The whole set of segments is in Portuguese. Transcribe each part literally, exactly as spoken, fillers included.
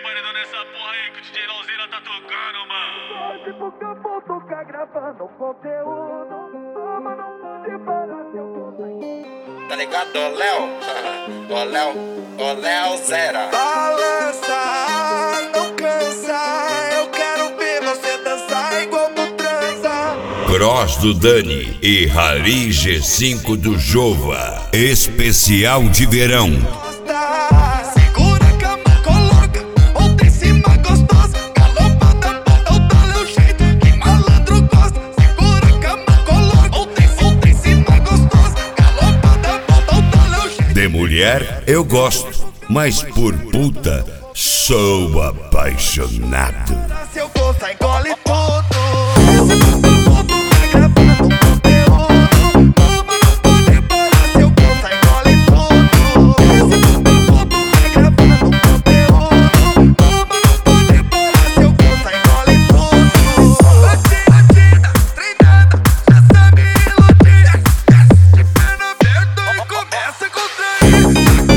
paredão nessa porra aí que o D J Lauzeira tá tocando, mano. Tipo que eu vou tocar gravando conteúdo. Toma, não pode parar se eu vou sair. Tá ligado, ô Léo? Ô Léo, ô Léo Zera. Balança, não cansa. Eu quero ver você dançar igual tu transa. Cross do Dani e Rally G cinco do Jova. Especial de verão. Segura a cama, coloca. Outra em cima gostosa. Galopada, bota o tal é o jeito que malandro gosta. Segura a cama, coloca. Outra em cima gostosa. Galopada, bota o tal é o jeito. De mulher eu gosto, mas por puta sou apaixonado. Se eu gostar, engole tudo. Esse puto tá gravando conteúdo. Toma, não pode parar. Se eu gostar, engole tudo. Esse puto tá gravando conteúdo. Toma, não pode parar. Se eu gostar, engole tudo. Batida, treinada, já sabe iludir. De perna aberta e começa com três.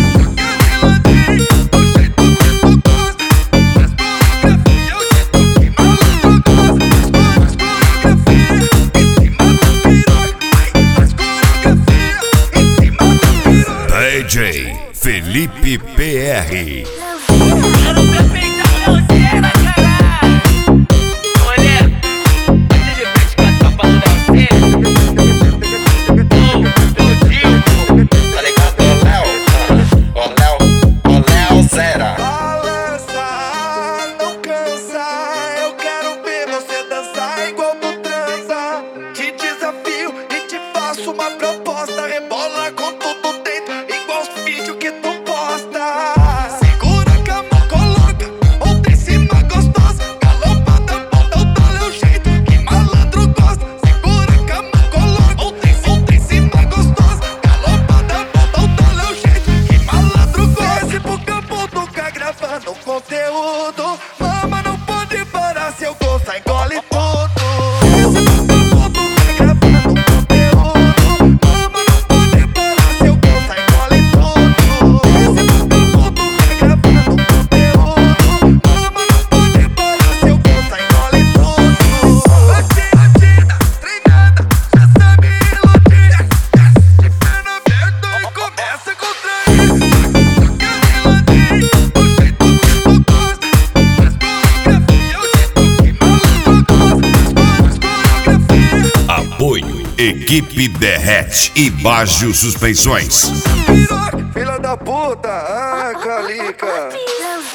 O jeito que tu gosta. As coreografias, o jeito que malandro gosta. As coreografias em cima da piroca. As coreografias em cima da piroca. D J Felipe P R. Quero ver pegar o Lauzeira, caralho. Olha, você de frente com a tropa do Lauzeira. Ô, ô, Gil. Tá ligado, ô Léo? Ô Léo, ô Léo Zera. Balança, não cansa. Eu quero ver você dançar igual tu transa. Te desafio e te faço uma proposta. Rebola com tudo dentro, igual os vídeos que tu posta. Segura a cama, coloca. Outra em cima gostosa. Galopada, bota o tal é o jeito que malandro gosta. Segura a cama, coloca. Outra em cima gostosa. Galopada, bota o tal é o jeito que malandro gosta. Desce pro campo, tocar gravando conteúdo. Mama, não pode parar. Se eu gostar, engole tudo. Desce pro campo, tocar gravando conteúdo. Mama, não pode parar. Se eu gostar, engole tudo. Desce pro campo, tocar gravando conteúdo. Mama, não pode parar. Se eu gostar, engole tudo. Batida, treinada, já sabe iludir. De perna aberta e começa com três. O jeito que tu gosta. As coreografias, o jeito que malandro gosta. As coreografias. Apoio Equipe Derrete e Baggio Suspensões. Piroca, filha da puta, ah, calica.